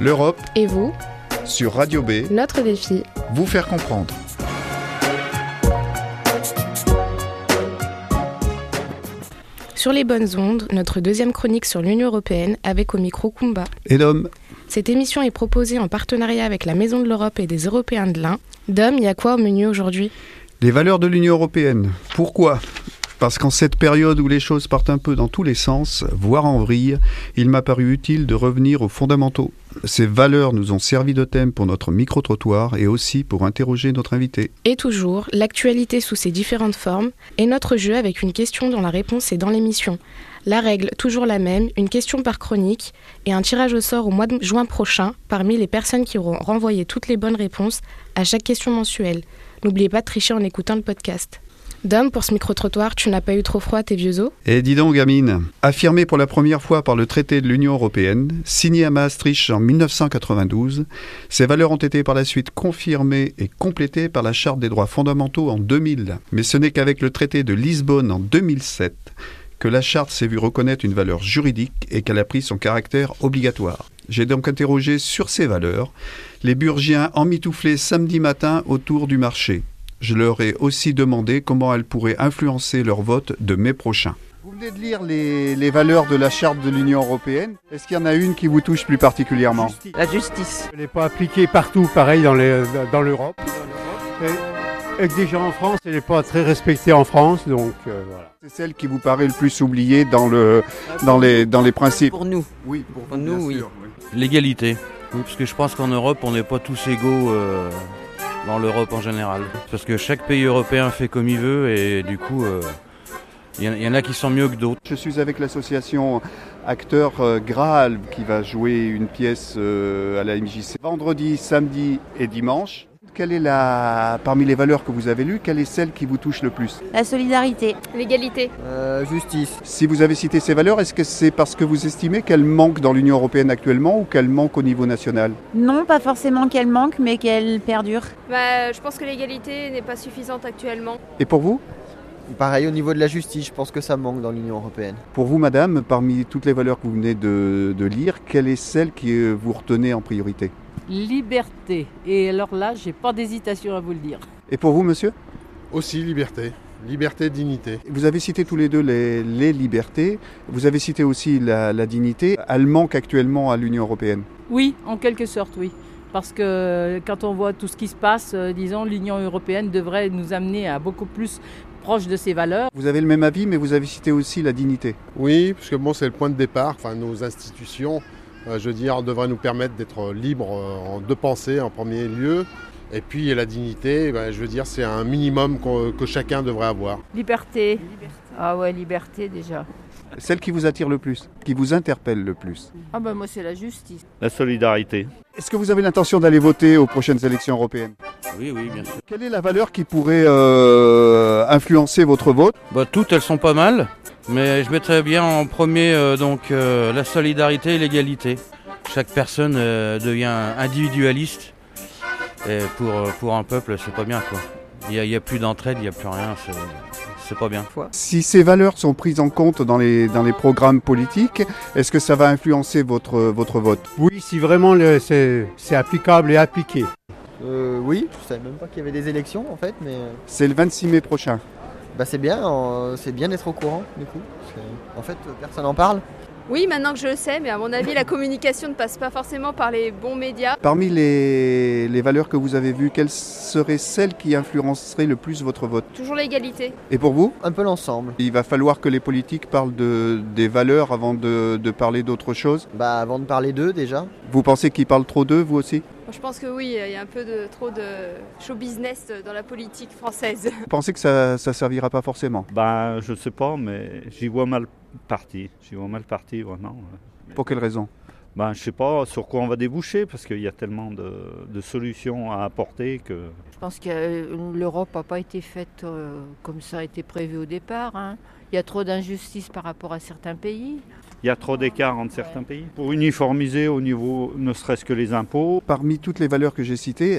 L'Europe Et vous, sur Radio B, notre défi. vous faire comprendre. Sur les bonnes ondes, notre deuxième chronique sur l'Union européenne avec au micro Kumba. Et Dom, Cette émission est proposée en partenariat avec la Maison de l'Europe et des Européens de l'Ain. Dom, il y a quoi au menu aujourd'hui ? les valeurs de l'Union européenne. Pourquoi ? Parce qu'en cette période où les choses partent un peu dans tous les sens, voire en vrille, il m'a paru utile de revenir aux fondamentaux. Ces valeurs nous ont servi de thème pour notre micro-trottoir et aussi pour interroger notre invité. Et toujours, l'actualité sous ses différentes formes et notre jeu avec une question dont la réponse est dans l'émission. La règle, toujours la même, une question par chronique et un tirage au sort au mois de juin prochain parmi les personnes qui auront renvoyé toutes les bonnes réponses à chaque question mensuelle. N'oubliez pas de tricher en écoutant le podcast. Dom, pour ce micro-trottoir, tu n'as pas eu trop froid à tes vieux os ? Et dis donc, gamine, affirmé pour la première fois par le traité de l'Union européenne, signé à Maastricht en 1992, ces valeurs ont été par la suite confirmées et complétées par la Charte des droits fondamentaux en 2000. Mais ce n'est qu'avec le traité de Lisbonne en 2007 que la Charte s'est vue reconnaître une valeur juridique et qu'elle a pris son caractère obligatoire. J'ai donc interrogé sur ces valeurs les Burgiens emmitouflés samedi matin autour du marché. Je leur ai aussi demandé comment elles pourraient influencer leur vote de mai prochain. Vous venez de lire les valeurs de la Charte de l'Union européenne. Est-ce qu'il y en a une qui vous touche plus particulièrement ? La justice. Elle n'est pas appliquée partout, pareil dans l'Europe. Et que déjà en France, elle n'est pas très respectée en France, donc voilà. C'est celle qui vous paraît le plus oubliée dans les principes. Pour nous. Oui, Pour nous, bien oui. sûr, L'égalité, oui, parce que je pense qu'en Europe, on n'est pas tous égaux dans l'Europe en général. Parce que chaque pays européen fait comme il veut et du coup, il y en a qui sont mieux que d'autres. Je suis avec l'association Acteurs Graal qui va jouer une pièce à la MJC vendredi, samedi et dimanche. Quelle est parmi les valeurs que vous avez lues, quelle est celle qui vous touche le plus ? La solidarité. L'égalité. Justice. Si vous avez cité ces valeurs, est-ce que c'est parce que vous estimez qu'elles manquent dans l'Union européenne actuellement ou qu'elles manquent au niveau national ? Non, pas forcément qu'elle manque, mais qu'elle perdure. Je pense que l'égalité n'est pas suffisante actuellement. Et pour vous ? Pareil au niveau de la justice, je pense que ça manque dans l'Union européenne. Pour vous, madame, parmi toutes les valeurs que vous venez de lire, quelle est celle que vous retenez en priorité ? Liberté. Et alors là, j'ai pas d'hésitation à vous le dire. Et pour vous, monsieur ? Aussi liberté. Liberté, dignité. Vous avez cité tous les deux les libertés, vous avez cité aussi la dignité. Elle manque actuellement à l'Union européenne. Oui, en quelque sorte, oui. Parce que quand on voit tout ce qui se passe, disons, l'Union européenne devrait nous amener à beaucoup plus proche de ses valeurs. Vous avez le même avis, mais vous avez cité aussi la dignité. Oui, parce que c'est le point de départ. Nos institutions, devraient nous permettre d'être libres de penser en premier lieu. Et puis la dignité, c'est un minimum que chacun devrait avoir. Liberté. Ah ouais, liberté déjà. Celle qui vous attire le plus, qui vous interpelle le plus. Moi c'est la justice. La solidarité. Est-ce que vous avez l'intention d'aller voter aux prochaines élections européennes ? Oui, bien sûr. Quelle est la valeur qui pourrait influencer votre vote ? Toutes, elles sont pas mal, mais je mettrais bien en premier la solidarité et l'égalité. Chaque personne devient individualiste. Et pour un peuple, c'est pas bien, quoi. Il y a plus d'entraide, il n'y a plus rien, c'est pas bien. Si ces valeurs sont prises en compte dans les programmes politiques, est-ce que ça va influencer votre vote ? Oui, si vraiment c'est applicable et appliqué. Oui, je savais même pas qu'il y avait des élections en fait, mais C'est le 26 mai prochain. c'est bien d'être au courant du coup. En fait, personne n'en parle. Oui, maintenant que je le sais, mais à mon avis, la communication ne passe pas forcément par les bons médias. Parmi les valeurs que vous avez vues, quelle serait celle qui influencerait le plus votre vote ? Toujours l'égalité. Et pour vous ? Un peu l'ensemble. Il va falloir que les politiques parlent des valeurs avant de parler d'autre chose. Avant de parler d'eux déjà. Vous pensez qu'ils parlent trop d'eux, vous aussi ? Je pense que oui, il y a un peu trop de show business dans la politique française. Vous pensez que ça servira pas forcément ? Je sais pas, mais j'y vois mal parti. Vraiment. Pour quelle raison ? Je sais pas sur quoi on va déboucher, parce qu'il y a tellement de solutions à apporter que... Je pense que l'Europe n'a pas été faite comme ça a été prévu au départ. Il y a trop d'injustices par rapport à certains pays. Il y a trop d'écart entre certains pays. Pour uniformiser au niveau, ne serait-ce que les impôts. Parmi toutes les valeurs que j'ai citées,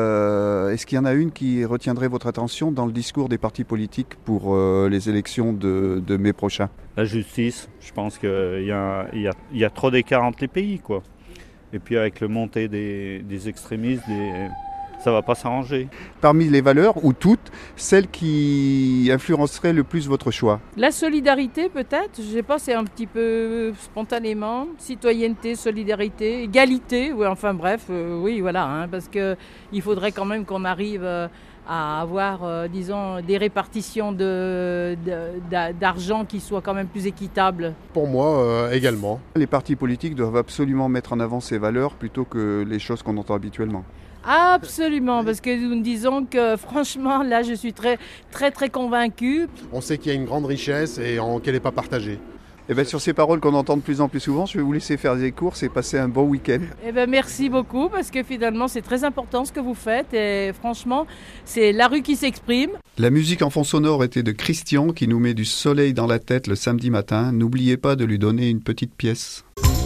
est-ce qu'il y en a une qui retiendrait votre attention dans le discours des partis politiques pour les élections de mai prochain ? La justice, je pense qu'il y a trop d'écart entre les pays, quoi. Et puis avec le montée des extrémistes, ça ne va pas s'arranger. Parmi les valeurs, ou toutes, celles qui influenceraient le plus votre choix? La solidarité peut-être, je ne sais pas, c'est un petit peu spontanément. Citoyenneté, solidarité, égalité, oui, enfin bref, oui voilà, hein, parce qu'il faudrait quand même qu'on arrive à avoir, disons, des répartitions d'argent qui soient quand même plus équitables. Pour moi, également. Les partis politiques doivent absolument mettre en avant ces valeurs plutôt que les choses qu'on entend habituellement. Absolument, parce que nous disons que franchement, là, je suis très, très, très convaincue. On sait qu'il y a une grande richesse et qu'elle n'est pas partagée. Et bien sur ces paroles qu'on entend de plus en plus souvent, je vais vous laisser faire des courses et passer un bon week-end. Eh bien, merci beaucoup, parce que finalement, c'est très important ce que vous faites. Et franchement, c'est la rue qui s'exprime. La musique en fond sonore était de Christian, qui nous met du soleil dans la tête le samedi matin. N'oubliez pas de lui donner une petite pièce.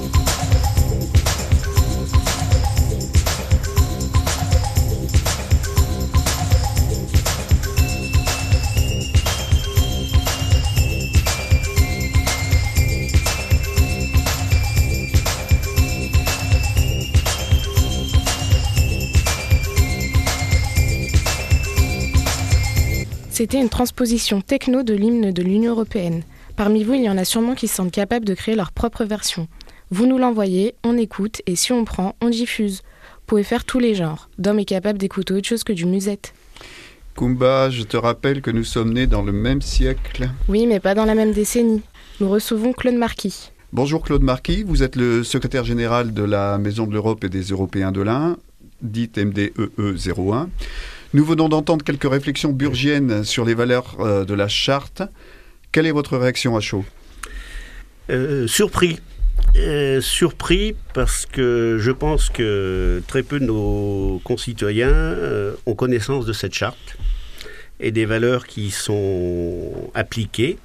C'était une transposition techno de l'hymne de l'Union européenne. Parmi vous, il y en a sûrement qui se sentent capables de créer leur propre version. Vous nous l'envoyez, on écoute, et si on prend, on diffuse. Vous pouvez faire tous les genres. Dom est capable d'écouter autre chose que du musette. Kumba, je te rappelle que nous sommes nés dans le même siècle. Oui, mais pas dans la même décennie. Nous recevons Claude Marquis. Bonjour Claude Marquis, vous êtes le secrétaire général de la Maison de l'Europe et des Européens de l'Ain, dite MDEE 01. Nous venons d'entendre quelques réflexions burgiennes sur les valeurs de la charte. Quelle est votre réaction à chaud ? Surpris. Surpris parce que je pense que très peu de nos concitoyens ont connaissance de cette charte et des valeurs qui sont appliquées.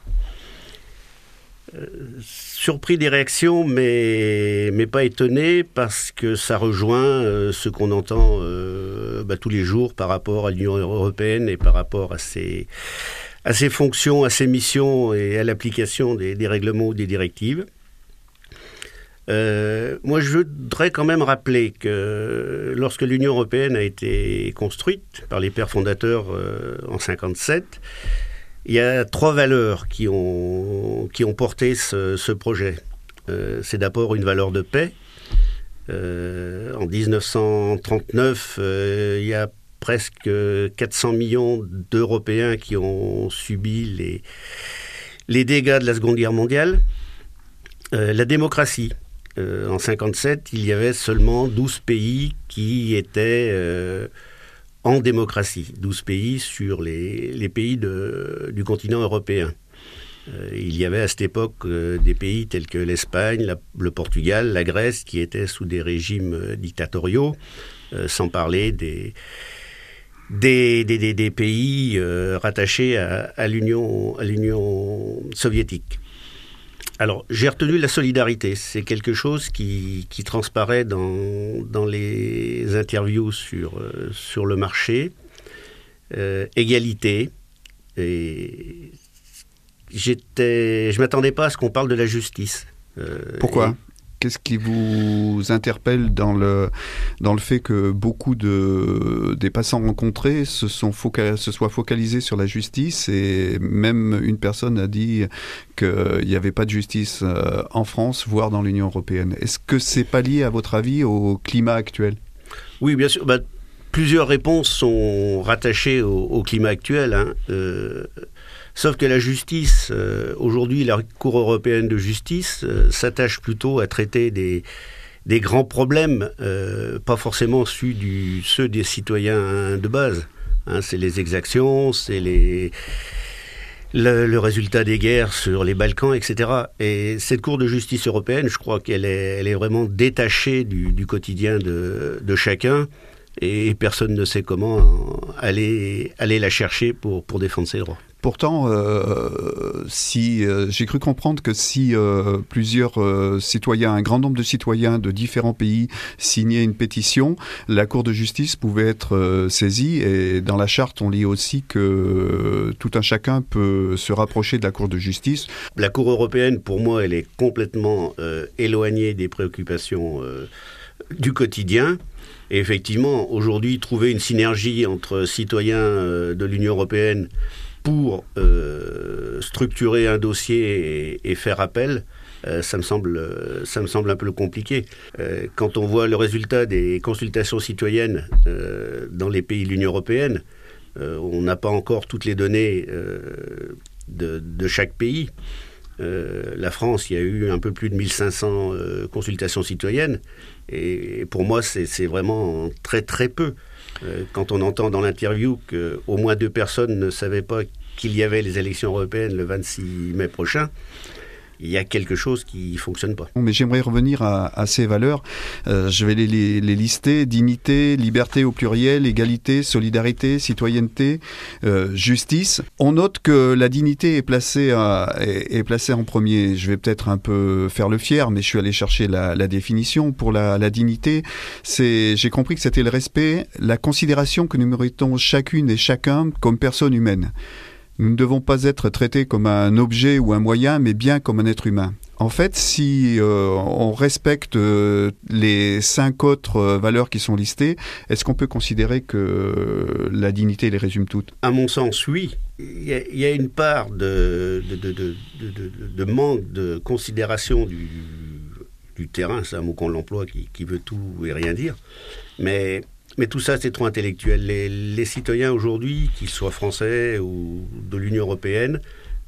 Surpris des réactions, mais pas étonné parce que ça rejoint ce qu'on entend tous les jours par rapport à l'Union européenne et par rapport à ses fonctions, à ses missions et à l'application des règlements ou des directives. Moi, je voudrais quand même rappeler que lorsque l'Union européenne a été construite par les pères fondateurs en 1957, il y a 3 valeurs qui ont porté ce projet. C'est d'abord une valeur de paix. En 1939, il y a presque 400 millions d'Européens qui ont subi les dégâts de la Seconde Guerre mondiale. La démocratie. En 1957, il y avait seulement 12 pays qui étaient en démocratie. 12 pays sur les pays du continent européen. Il y avait à cette époque des pays tels que l'Espagne, le Portugal, la Grèce, qui étaient sous des régimes dictatoriaux, sans parler des pays rattachés à l'Union soviétique. Alors, j'ai retenu la solidarité. C'est quelque chose qui transparaît dans les interviews sur le marché. Égalité. Et je ne m'attendais pas à ce qu'on parle de la justice. Pourquoi ? Qu'est-ce qui vous interpelle dans le fait que beaucoup des passants rencontrés se soient focalisés sur la justice, et même une personne a dit qu'il n'y avait pas de justice en France, voire dans l'Union européenne. Est-ce que c'est pas lié, à votre avis, au climat actuel ? Oui, bien sûr. Plusieurs réponses sont rattachées au climat actuel. Sauf que la justice, aujourd'hui, la Cour européenne de justice s'attache plutôt à traiter des grands problèmes, pas forcément ceux des citoyens de base. C'est les exactions, c'est le résultat des guerres sur les Balkans, etc. Et cette Cour de justice européenne, je crois qu'elle est vraiment détachée du quotidien de chacun, et personne ne sait comment aller la chercher pour défendre ses droits. Pourtant, j'ai cru comprendre que si plusieurs citoyens, un grand nombre de citoyens de différents pays signaient une pétition, la Cour de justice pouvait être saisie. Et dans la charte, on lit aussi que tout un chacun peut se rapprocher de la Cour de justice. La Cour européenne, pour moi, elle est complètement éloignée des préoccupations du quotidien. Et effectivement, aujourd'hui, trouver une synergie entre citoyens de l'Union européenne pour structurer un dossier et faire appel, ça me semble un peu compliqué. Quand on voit le résultat des consultations citoyennes dans les pays de l'Union européenne, on n'a pas encore toutes les données de chaque pays. La France, il y a eu un peu plus de 1500 consultations citoyennes. Et pour moi, c'est vraiment très très peu. Quand on entend dans l'interview qu'au moins 2 personnes ne savaient pas qu'il y avait les élections européennes le 26 mai prochain, il y a quelque chose qui ne fonctionne pas. Mais j'aimerais revenir à ces valeurs. Je vais les lister. Dignité, liberté au pluriel, égalité, solidarité, citoyenneté, justice. On note que la dignité est placée en premier. Je vais peut-être un peu faire le fier, mais je suis allé chercher la définition. Pour la dignité, j'ai compris que c'était le respect, la considération que nous méritons chacune et chacun comme personne humaine. Nous ne devons pas être traités comme un objet ou un moyen, mais bien comme un être humain. En fait, si on respecte les 5 autres valeurs qui sont listées, est-ce qu'on peut considérer que la dignité les résume toutes ? À mon sens, oui. Il y a une part de manque de considération du terrain, c'est un mot qu'on l'emploie qui veut tout et rien dire, mais tout ça, c'est trop intellectuel. Les citoyens aujourd'hui, qu'ils soient français ou de l'Union européenne,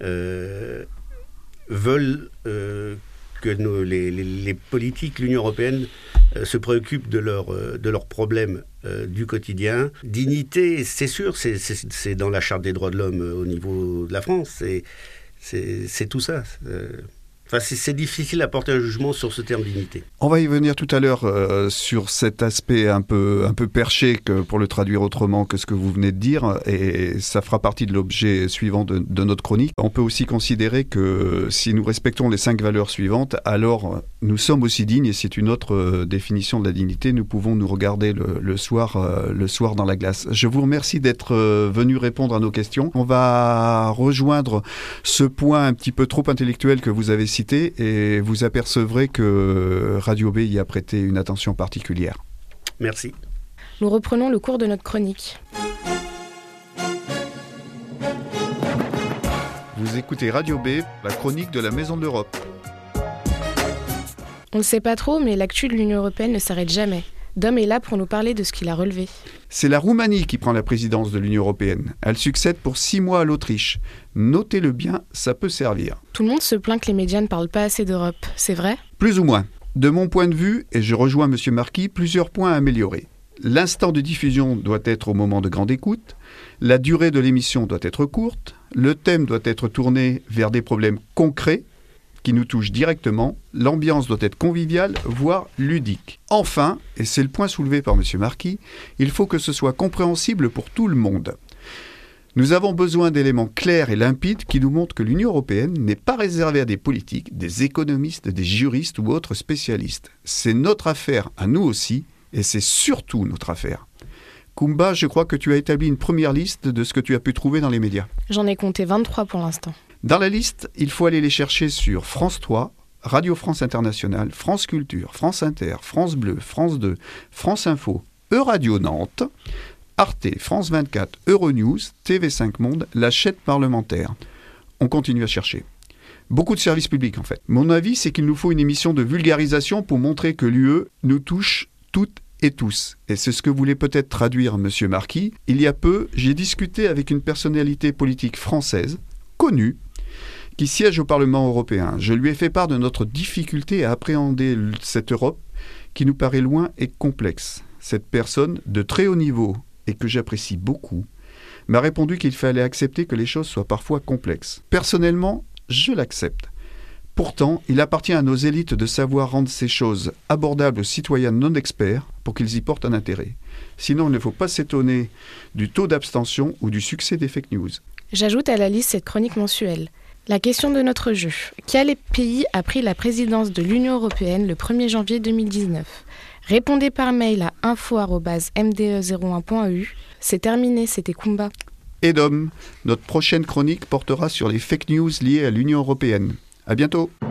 veulent que les politiques, l'Union européenne, se préoccupent de leurs problèmes du quotidien. Dignité, c'est sûr, c'est dans la Charte des droits de l'homme au niveau de la France. C'est tout ça. Enfin, c'est difficile à porter un jugement sur ce terme dignité. On va y venir tout à l'heure sur cet aspect un peu perché, pour le traduire autrement que ce que vous venez de dire, et ça fera partie de l'objet suivant de notre chronique. On peut aussi considérer que si nous respectons les 5 valeurs suivantes, alors nous sommes aussi dignes, et c'est une autre définition de la dignité. Nous pouvons nous regarder le soir dans la glace. Je vous remercie d'être venu répondre à nos questions. On va rejoindre ce point un petit peu trop intellectuel que vous avez cité, et vous apercevrez que Radio B y a prêté une attention particulière. Merci. Nous reprenons le cours de notre chronique. Vous écoutez Radio B, la chronique de la Maison de l'Europe. On ne sait pas trop, mais l'actu de l'Union européenne ne s'arrête jamais. Dom est là pour nous parler de ce qu'il a relevé. C'est la Roumanie qui prend la présidence de l'Union européenne. Elle succède pour 6 mois à l'Autriche. Notez-le bien, ça peut servir. Tout le monde se plaint que les médias ne parlent pas assez d'Europe, c'est vrai ? Plus ou moins. De mon point de vue, et je rejoins M. Marquis, plusieurs points à améliorer. L'instant de diffusion doit être au moment de grande écoute. La durée de l'émission doit être courte. Le thème doit être tourné vers des problèmes concrets qui nous touchent directement. L'ambiance doit être conviviale, voire ludique. Enfin, et c'est le point soulevé par M. Marquis, il faut que ce soit compréhensible pour tout le monde. Nous avons besoin d'éléments clairs et limpides qui nous montrent que l'Union européenne n'est pas réservée à des politiques, des économistes, des juristes ou autres spécialistes. C'est notre affaire à nous aussi, et c'est surtout notre affaire. Koumba, je crois que tu as établi une première liste de ce que tu as pu trouver dans les médias. J'en ai compté 23 pour l'instant. Dans la liste, il faut aller les chercher sur France 3, Radio France Internationale, France Culture, France Inter, France Bleu, France 2, France Info, Euradio Nantes, Arte, France 24, Euronews, TV5 Monde, la chaîne parlementaire. On continue à chercher. Beaucoup de services publics en fait. Mon avis, c'est qu'il nous faut une émission de vulgarisation pour montrer que l'UE nous touche toutes et tous. Et c'est ce que voulait peut-être traduire M. Marquis. Il y a peu, j'ai discuté avec une personnalité politique française, connue, qui siège au Parlement européen. Je lui ai fait part de notre difficulté à appréhender cette Europe qui nous paraît loin et complexe. Cette personne de très haut niveau et que j'apprécie beaucoup m'a répondu qu'il fallait accepter que les choses soient parfois complexes. Personnellement, je l'accepte. Pourtant, il appartient à nos élites de savoir rendre ces choses abordables aux citoyens non experts pour qu'ils y portent un intérêt. Sinon, il ne faut pas s'étonner du taux d'abstention ou du succès des fake news. J'ajoute à la liste cette chronique mensuelle. La question de notre jeu. Quel pays a pris la présidence de l'Union européenne le 1er janvier 2019 ? Répondez par mail à info@mde01.eu. C'est terminé, c'était Koumba. Et Dom, notre prochaine chronique portera sur les fake news liées à l'Union européenne. À bientôt.